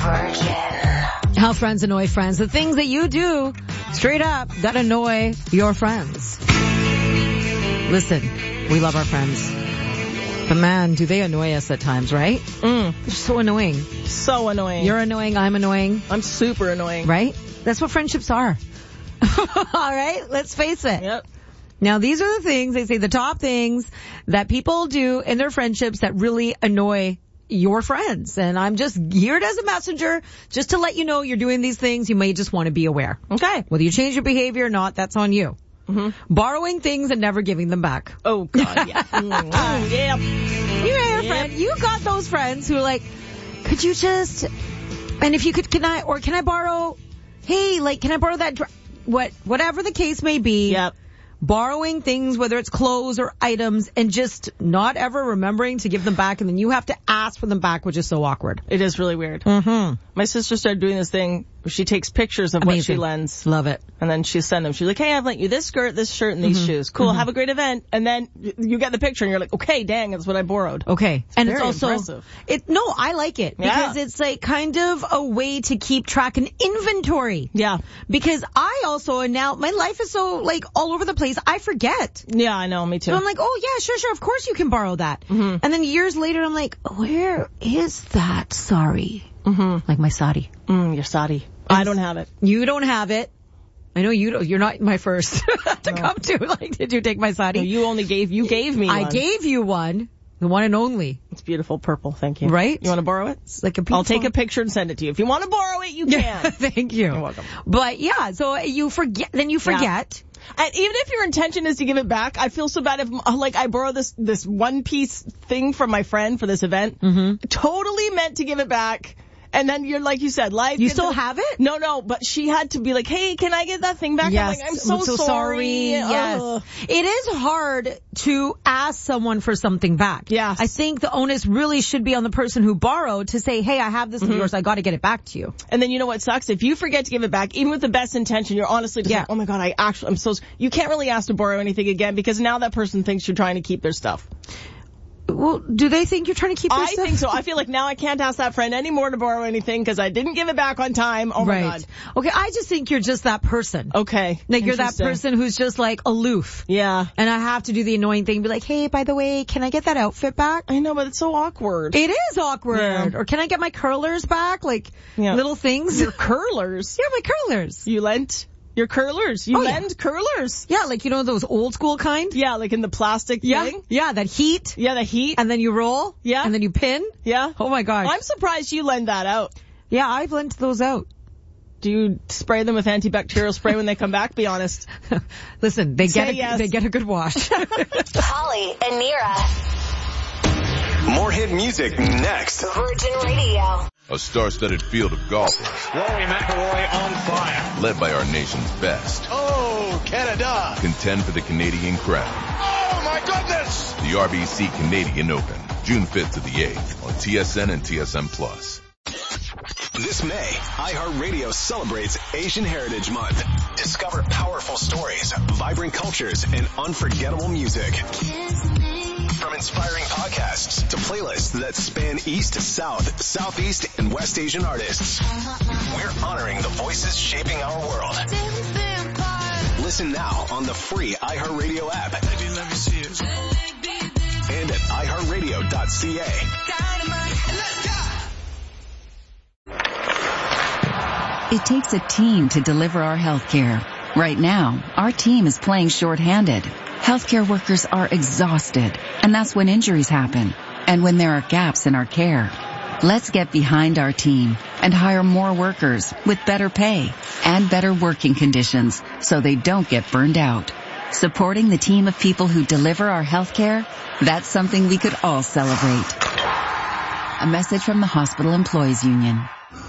Virgin. How friends annoy friends. The things that you do straight up that annoy your friends. Listen, we love our friends. But man, do they annoy us at times, right? Mm. They're so annoying. So annoying. You're annoying, I'm annoying. I'm super annoying. Right? That's what friendships are. All right? Let's face it. Yep. Now, these are the things, they say the top things that people do in their friendships that really annoy your friends. And I'm just here as a messenger just to let you know you're doing these things. You may just want to be aware. Okay. Whether you change your behavior or not, that's on you. Mm-hmm. Borrowing things and never giving them back. Oh, God, yeah. mm, yep. You have a yep. friend. You got those friends who are like, could you just, and if you could, can I, or can I borrow, hey, like, can I borrow that, dr- what, whatever the case may be. Yep. Borrowing things, whether it's clothes or items, and just not ever remembering to give them back, and then you have to ask for them back, which is so awkward. It is really weird. Mm-hmm. My sister started doing this thing where she takes pictures of Amazing. what she lends. Love it. And then she send them. She's like, hey, I've lent you this skirt, this shirt, and these Mm-hmm. shoes. Cool, Mm-hmm. have a great event. And then you get the picture and you're like, okay, dang, that's what I borrowed. Okay. And very it's also, impressive. it, no, I like it because Yeah. it's like kind of a way to keep track and inventory. Yeah. Because I also, and now my life is so like all over the place, I forget. Yeah, I know, me too. So I'm like, oh yeah, sure, sure, of course you can borrow that. Mm-hmm. And then years later, I'm like, where is that? Sorry. Mm-hmm. Like my sari. Mm, your sari. I don't have it. You don't have it. I know you don't, you're not my first to No. come to. Like, did you take my sari? No, you only gave, you gave me I one. gave you one. The one and only. It's beautiful purple, thank you. Right? You want to borrow it? It's like a I'll take a picture and send it to you. If you want to borrow it, you can. Thank you. You're welcome. But yeah, so you forget, then you forget. And even if your intention is to give it back, I feel so bad if, uh, like, I borrow this, this one piece thing from my friend for this event. Mm-hmm. Totally meant to give it back. And then you're, like you said, life. You gets still a- have it? No, no, but she had to be like, hey, can I get that thing back? Yes. I'm like, I'm so, I'm so sorry. Yes. Ugh. It is hard to ask someone for something back. Yes. I think the onus really should be on the person who borrowed to say, hey, I have this Mm-hmm. of yours. I got to get it back to you. And then you know what sucks? If you forget to give it back, even with the best intention, you're honestly just Yeah. like, oh my God, I actually, I'm so, you can't really ask to borrow anything again because now that person thinks you're trying to keep their stuff. Well, do they think you're trying to keep their I stuff? think so. I feel like now I can't ask that friend anymore to borrow anything because I didn't give it back on time. Oh my right. God. Okay, I just think you're just that person. Okay. Like you're that Interesting. person who's just like aloof. Yeah. And I have to do the annoying thing, be like, hey, by the way, can I get that outfit back? I know, but it's so awkward. It is awkward. Yeah. Or can I get my curlers back? Like Yeah. little things. Your curlers. Yeah, my curlers. You lent your curlers. You Oh, yeah. lend curlers. Yeah, like you know those old school kind? Yeah, like in the plastic Yeah. thing. Yeah, that heat. Yeah, the heat. And then you roll. Yeah. And then you pin. Yeah. Oh my gosh. I'm surprised you lend that out. Yeah, I've lent those out. Do you spray them with antibacterial spray when they come back? Be honest. Listen, they Say get a, yes. they get a good wash. Holly and Nira. More hit music next. Virgin Radio. A star-studded field of golfers. Rory McIlroy on fire. Led by our nation's best. Oh, Canada. Contend for the Canadian crown. Oh, my goodness. The R B C Canadian Open, June fifth to the eighth on T S N and T S N Plus. This May, iHeartRadio celebrates Asian Heritage Month. Discover powerful stories, vibrant cultures, and unforgettable music. From inspiring podcasts to playlists that span East, South, Southeast, and West Asian artists, we're honoring the voices shaping our world. Listen now on the free iHeartRadio app and at i heart radio dot c a. It takes a team to deliver our healthcare. Right now, our team is playing shorthanded. Healthcare workers are exhausted, and that's when injuries happen, and when there are gaps in our care. Let's get behind our team and hire more workers with better pay and better working conditions so they don't get burned out. Supporting the team of people who deliver our healthcare, that's something we could all celebrate. A message from the Hospital Employees Union.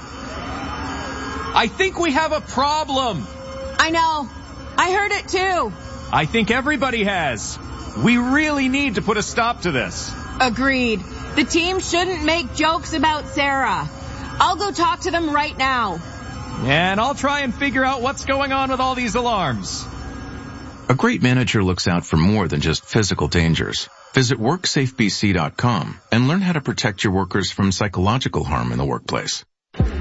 I think we have a problem. I know. I heard it too. I think everybody has. We really need to put a stop to this. Agreed. The team shouldn't make jokes about Sarah. I'll go talk to them right now. And I'll try and figure out what's going on with all these alarms. A great manager looks out for more than just physical dangers. Visit work safe b c dot com and learn how to protect your workers from psychological harm in the workplace.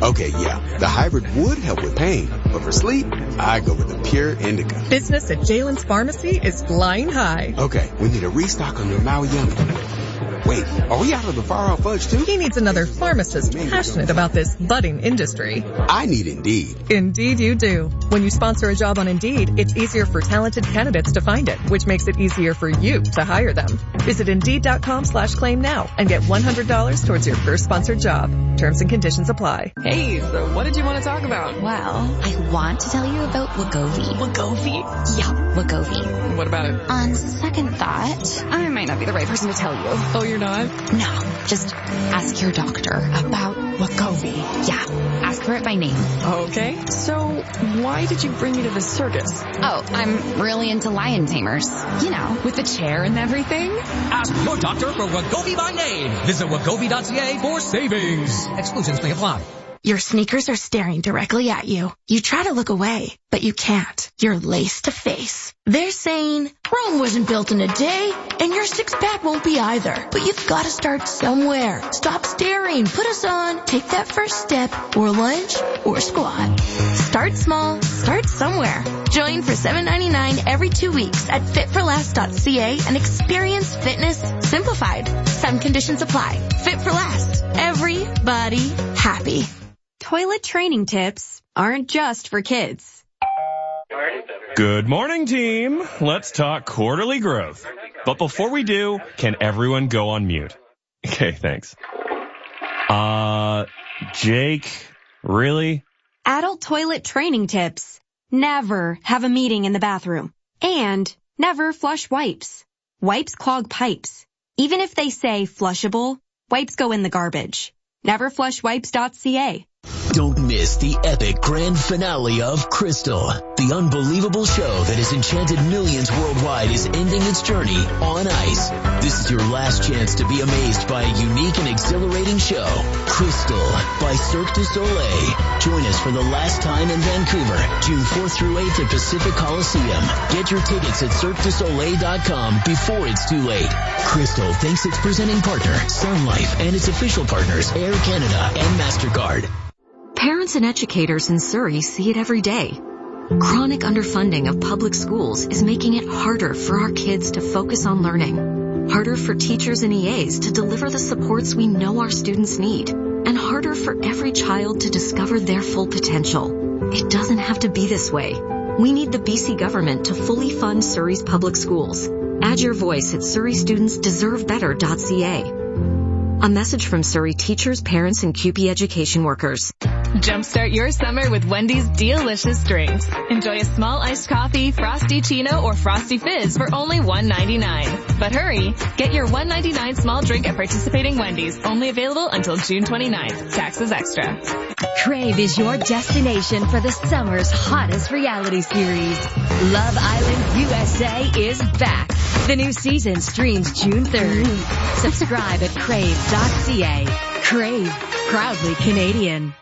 Okay, yeah, the hybrid would help with pain, but for sleep, I go with the Pure Indica. Business at Jalen's Pharmacy is flying high. Okay, we need a restock on the Maui Yummy. Wait, are we out of the Far Out Fudge too? He needs another pharmacist passionate about this budding industry. I need Indeed. Indeed you do. When you sponsor a job on Indeed, it's easier for talented candidates to find it, which makes it easier for you to hire them. Visit Indeed.com slash claim now and get one hundred dollars towards your first sponsored job. Terms and conditions apply. Hey, so what did you want to talk about? Well, I want to tell you about Wegovy. Wegovy? Yeah, Wegovy. What about it? On second thought, I might not be the right person to tell you. Oh, you're not? No, just ask your doctor about Wegovy. Yeah, ask for it by name. Okay, so why did you bring me to this circus? Oh, I'm really into lion tamers. You know, with the chair and everything. Ask your doctor for Wegovy by name. Visit Wegovy dot C A for savings. Exclusions may apply. Your sneakers are staring directly at you. You try to look away, but you can't. You're laced to face. They're saying, Rome wasn't built in a day, and your six-pack won't be either. But you've got to start somewhere. Stop staring. Put us on. Take that first step, or lunge, or squat. Start small. Start somewhere. Join for seven ninety-nine every two weeks at fit for last dot C A and experience fitness simplified. Some conditions apply. Fit for Last. Everybody happy. Toilet training tips aren't just for kids. Good morning, team. Let's talk quarterly growth. But before we do, can everyone go on mute? Okay, thanks. Uh, Jake, really? Adult toilet training tips. Never have a meeting in the bathroom. And never flush wipes. Wipes clog pipes. Even if they say flushable, wipes go in the garbage. never flush wipes dot C A. Don't miss the epic grand finale of Crystal. The unbelievable show that has enchanted millions worldwide is ending its journey on ice. This is your last chance to be amazed by a unique and exhilarating show. Crystal by Cirque du Soleil. Join us for the last time in Vancouver, June fourth through eighth at Pacific Coliseum. Get your tickets at cirque du soleil dot com before it's too late. Crystal thanks its presenting partner, Sun Life, and its official partners, Air Canada and MasterCard. Parents and educators in Surrey see it every day. Chronic underfunding of public schools is making it harder for our kids to focus on learning, harder for teachers and E As to deliver the supports we know our students need, and harder for every child to discover their full potential. It doesn't have to be this way. We need the B C government to fully fund Surrey's public schools. Add your voice at surrey students deserve better dot C A. A message from Surrey teachers, parents, and Q P education workers. Jumpstart your summer with Wendy's delicious drinks. Enjoy a small iced coffee, frosty chino, or frosty fizz for only one ninety-nine. But hurry, get your one ninety-nine small drink at participating Wendy's. Only available until June twenty-ninth. Taxes extra. Crave is your destination for the summer's hottest reality series. Love Island U S A is back. The new season streams June third. Subscribe at crave dot C A. Crave, proudly Canadian.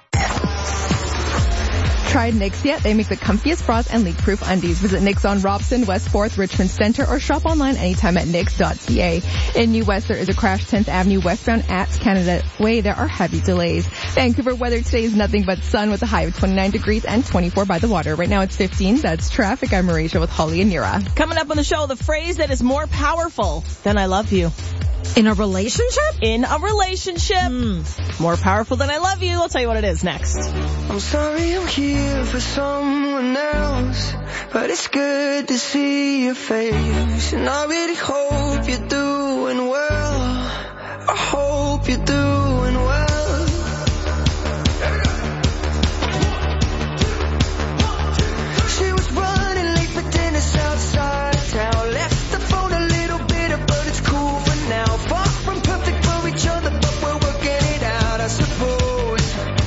Tried Knix yet? They make the comfiest bras and leak-proof undies. Visit Knix on Robson, West fourth, Richmond Center, or shop online anytime at knix dot C A. In New West, there is a crash tenth Avenue westbound at Canada Way. There are heavy delays. Vancouver weather today is nothing but sun with a high of twenty-nine degrees and twenty-four by the water. Right now it's fifteen. That's traffic. I'm Marisha with Holly and Nira. Coming up on the show, the phrase that is more powerful than I love you. In a relationship? In a relationship. Mm. More powerful than I love you. I'll tell you what it is next. I'm sorry I'm here for someone else, but it's good to see your face. And I really hope you're doing well. I hope you're doing well. She was running late for dinner outside of town. Left the phone a little bitter, but it's cool for now. Far from perfect for each other, but we're working it out, I suppose.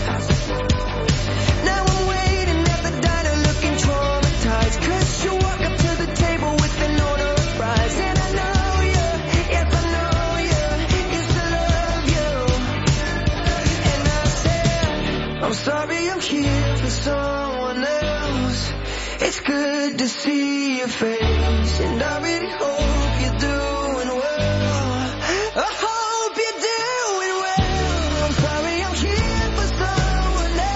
Now I'm waiting at the diner looking traumatized, 'cause you walk up to the table with an order of fries. And I know you, yes I know you, used to love you. And I said, I'm sorry I'm here for someone else. It's good to see your face, and I really hope you're doing well. I hope you're doing well. I'm sorry I'm here for someone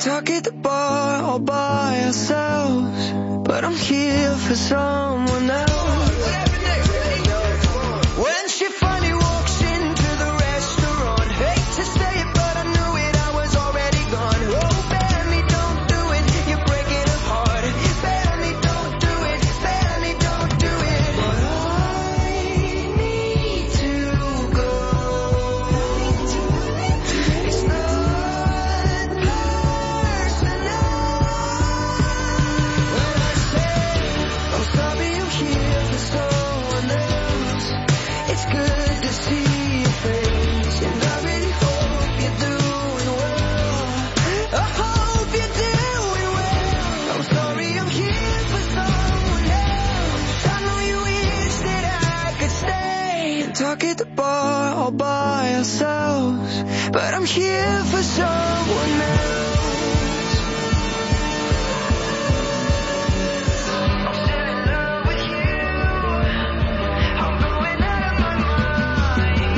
talk at the bar all by ourselves, but I'm here for someone else. When she finally walks into the restaurant, hate to say it, but I knew it, I was already gone. Oh, Benny, don't do it, you're breaking her heart. Benny, don't do it, Benny, don't do it. But I need to go. It's not personal. When I say, I'm sorry I'm here for someone else, it's good to see your face, and I really hope you're doing well. I hope you're doing well. I'm sorry I'm here for someone else. I know you wish that I could stay and talk at the bar all by ourselves, but I'm here for someone else. I'm still in love with you. I'm going out of my mind.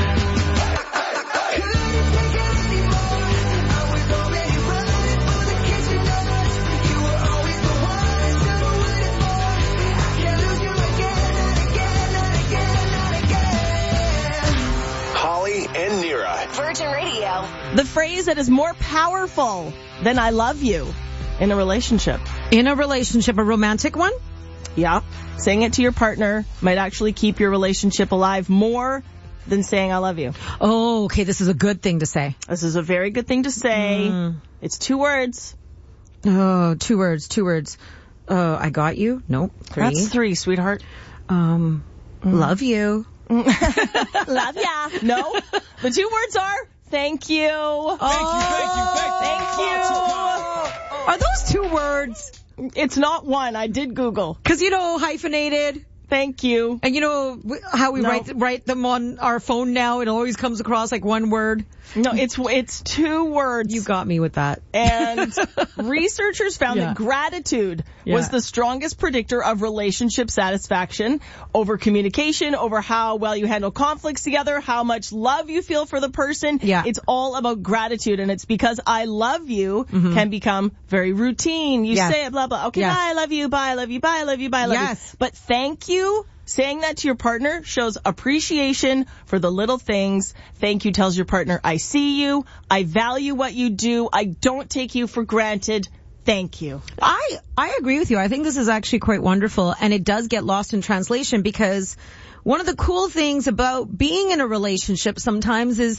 I couldn't take it anymore. I was already running for the kitchen doors. You were always the one I still waited for. I can't lose you again, not again, not again, not again. Holly and Nira. Virgin Radio. The phrase that is more powerful than I love you in a relationship. In a relationship, a romantic one? Yeah. Saying it to your partner might actually keep your relationship alive more than saying I love you. Oh, okay. This is a good thing to say. This is a very good thing to say. Mm. It's two words. Oh, two words, two words. Uh, I got you? Nope. Three. That's three, sweetheart. Um, love you. Love ya. No. The two words are thank you. Oh, Thank you, thank you, thank you. Thank you. Are those two words? It's not one. I did Google. Because, you know, hyphenated. Thank you. And you know how we No. write write them on our phone now? It always comes across like one word. No, it's it's two words. You got me with that. And researchers found Yeah. that gratitude Yeah. was the strongest predictor of relationship satisfaction over communication, over how well you handle conflicts together, how much love you feel for the person. Yeah. It's all about gratitude, and it's because I love you Mhm. can become very routine. You Yes. say it, blah, blah. Okay, Yes. bye, I love you, bye, I love you, bye, I love you, bye, I love Yes. you. But thank you, saying that to your partner shows appreciation for the little things. Thank you tells your partner, I see you, I value what you do, I don't take you for granted. Thank you. I, I agree with you. I think this is actually quite wonderful, and it does get lost in translation because one of the cool things about being in a relationship sometimes is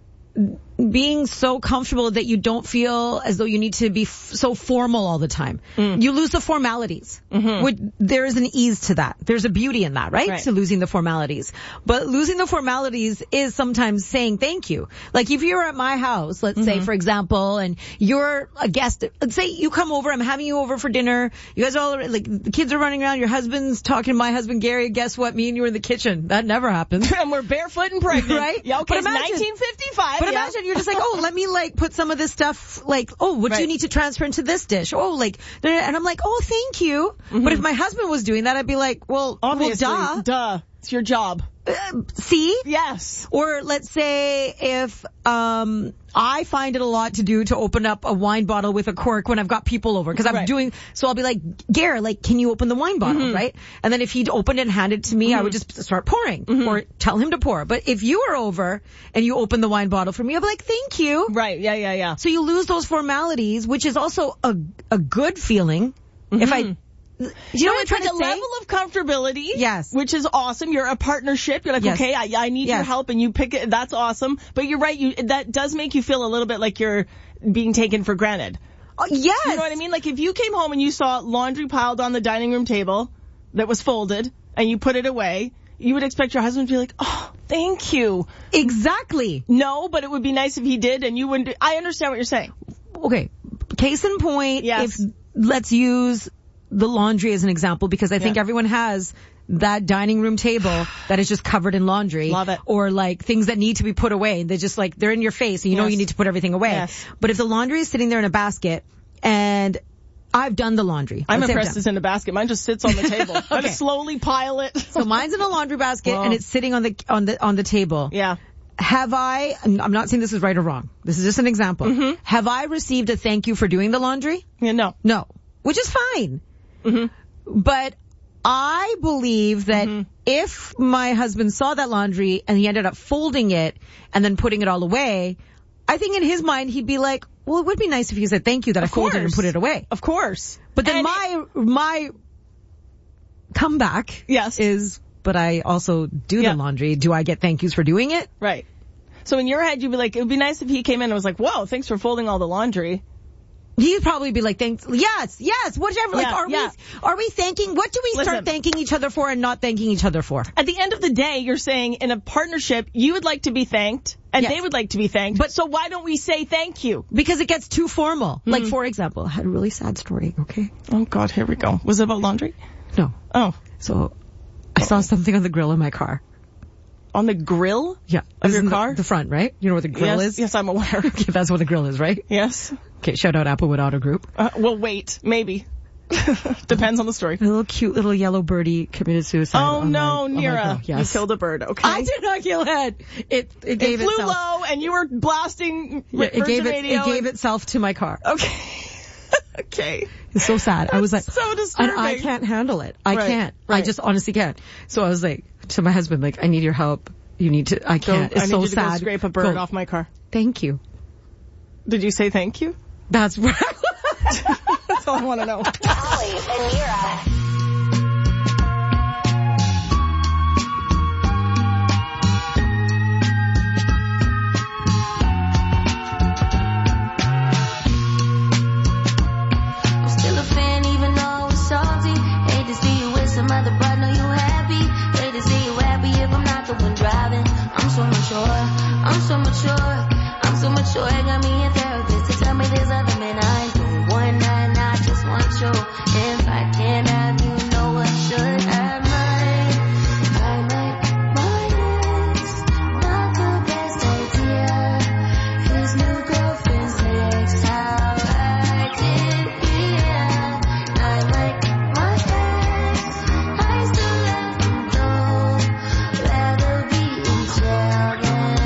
being so comfortable that you don't feel as though you need to be f- so formal all the time. Mm. You lose the formalities. Mm-hmm. Which, there is an ease to that. There's a beauty in that, right? Right. To losing the formalities. But losing the formalities is sometimes saying thank you. Like if you're at my house, let's say, Mhm. for example, and you're a guest, let's say you come over, I'm having you over for dinner, you guys all, are, like, the kids are running around, your husband's talking to my husband Gary, guess what? Me and you are in the kitchen. That never happens. And we're barefoot and pregnant. Right? Yeah, okay, But it's imagine- nineteen fifty-five. But yeah. imagine you're just like, oh, let me like put some of this stuff, like, oh, what do you Right. need to transfer into this dish? Oh, like, and I'm like, oh, thank you. But if my husband was doing that, I'd be like, well, Obviously, well, duh. duh. It's your job. Uh, see? Yes. Or let's say if um I find it a lot to do to open up a wine bottle with a cork when I've got people over, because I'm Right. doing, so I'll be like, Gare, like, can you open the wine bottle, Mhm. right? And then if he'd open it and hand it to me, I would just start pouring Mhm. or tell him to pour. But if you were over and you open the wine bottle for me, I'd be like, thank you. Right, yeah, yeah, yeah. So you lose those formalities, which is also a a good feeling. If I, Mhm. you know what I'm it's trying like to a say? level of comfortability. Yes. Which is awesome. You're a partnership. You're like, Yes. okay, I, I need Yes. your help, and you pick it. That's awesome. But you're right. You that does make you feel a little bit like you're being taken for granted. Oh, yes. You know what I mean? Like if you came home and you saw laundry piled on the dining room table that was folded, and you put it away, you would expect your husband to be like, oh, thank you. Exactly. No, but it would be nice if he did, and you wouldn't. I understand what you're saying. Okay. Case in point, Yes. if let's use the laundry as an example, because I think Yeah. everyone has that dining room table that is just covered in laundry. Love it. Or like things that need to be put away. They're just like, they're in your face and you know Yes. you need to put everything away. Yes. But if the laundry is sitting there in a basket and I've done the laundry. I'm Let's say I've impressed done- it's in a basket. Mine just sits on the table. I Okay. just slowly pile it. So mine's in a laundry basket Whoa. and it's sitting on the, on the, on the table. Yeah. have I, I'm not saying this is right or wrong. This is just an example. Mm-hmm. Have I received a thank you for doing the laundry? Yeah, no. No. Which is fine. Mm-hmm. But I believe that mm-hmm. if my husband saw that laundry and he ended up folding it and then putting it all away, I think in his mind he'd be like, well, it would be nice if you said thank you that of I folded course. and put it away. Of course. But then and my, it, my comeback yes. is, but I also do yeah. the laundry. Do I get thank yous for doing it? Right. So in your head, you'd be like, it would be nice if he came in and was like, whoa, thanks for folding all the laundry. He'd probably be like, thanks. Yes, yes, whatever. Like, yeah, are yeah. we, are we thanking, what do we Listen, start thanking each other for and not thanking each other for? At the end of the day, you're saying in a partnership, you would like to be thanked and yes. they would like to be thanked. But so why don't we say thank you? Because it gets too formal. Mm-hmm. Like, for example, I had a really sad story, okay? Oh God, here we go. Was it about laundry? No. Oh. So, I saw something on the grill in my car. On the grill? Yeah. Of your the, car? The front, right? You know where the grill yes, is? Yes, I'm aware. Okay, that's what the grill is, right? Yes. Okay, shout out Applewood Auto Group. Uh, well, wait. Maybe. Depends on the story. A little cute little yellow birdie committed suicide. Oh on no, my, Nira. Yes. You killed a bird, okay? I did not kill it. It, it gave it flew itself. low and you were blasting yeah, it gave it, radio. It gave itself to my car. Okay. Okay. It's so sad. I was like, so disturbing. And I can't handle it. I right, can't. Right. I just honestly can't. So I was like to my husband, like, I need your help. You need to, I can't. Go, it's I so need you to sad. Go scrape a bird go. off my car. Thank you. Did you say thank you? That's right. That's all I want to know. Allie and Nira. I'm so mature, I'm so mature, I got me a therapist to tell me there's other men I don't want, and I just want you. If I can't have you, know I should have mine. I might, mine is not the best idea. His new girlfriend's next, how I did here. I might, my ex, I still let him go. Rather be in jail than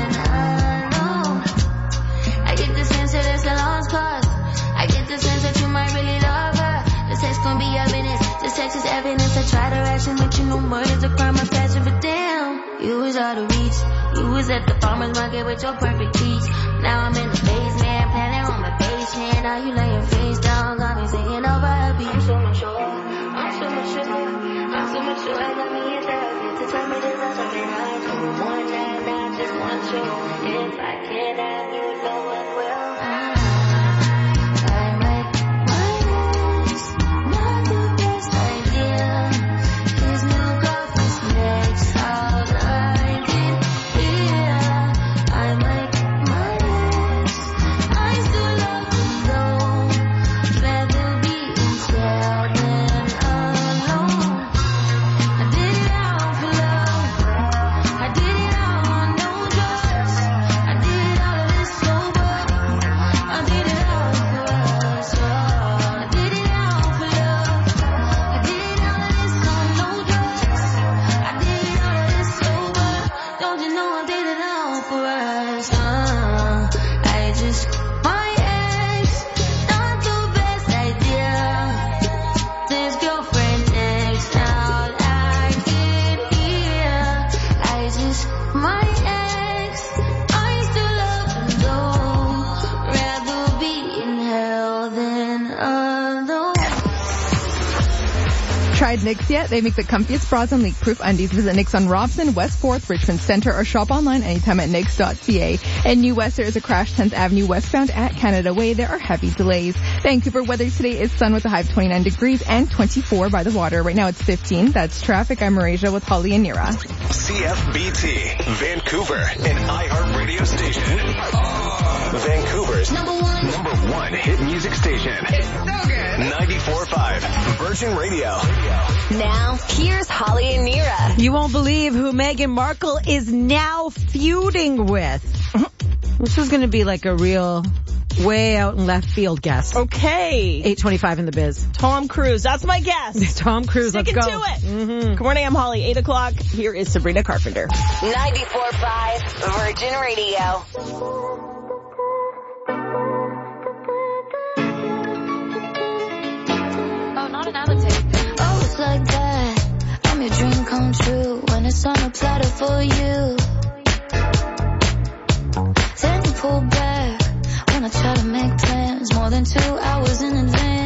evidence. I try to ration with you, no murder's a crime, I passion, but damn, you was out of reach. You was at the farmer's market with your perfect peach. Now I'm in the basement, planning on my basement. Now you lay your face down, got me singing over a beat. I'm so mature, I'm so mature, I'm so mature. I got me a therapist to tell me there's other men I don't want, and I just want you. If I can't have you, no one will. Tried Knix yet? They make the comfiest bras and leak-proof undies. Visit Knix on Robson, West fourth, Richmond Center, or shop online anytime at knix dot c a. In New West, there is a crash tenth Avenue westbound at Canada Way. There are heavy delays. Vancouver weather today is sun with a high of twenty-nine degrees and twenty-four by the water. Right now it's fifteen. That's traffic. I'm Marasia with Holly and Nira. C F B T, Vancouver, an iHeartRadio station. Vancouver's number one, number one hit music station. It's so good. ninety-four point five, Virgin Radio. Now, here's Holly and Nira. You won't believe who Meghan Markle is now feuding with. This is going to be like a real way out in left field guess. Okay. eight twenty-five in the biz. Tom Cruise. That's my guess. Tom Cruise, Sticking let's go. to it. Mm-hmm. Good morning, I'm Holly. eight o'clock. Here is Sabrina Carpenter. ninety-four point five Virgin Radio. Oh, not another tape. Oh, it's like that. I'm your dream come true when it's on a platter for you. Then you pull back when I try to make plans more than two hours in advance.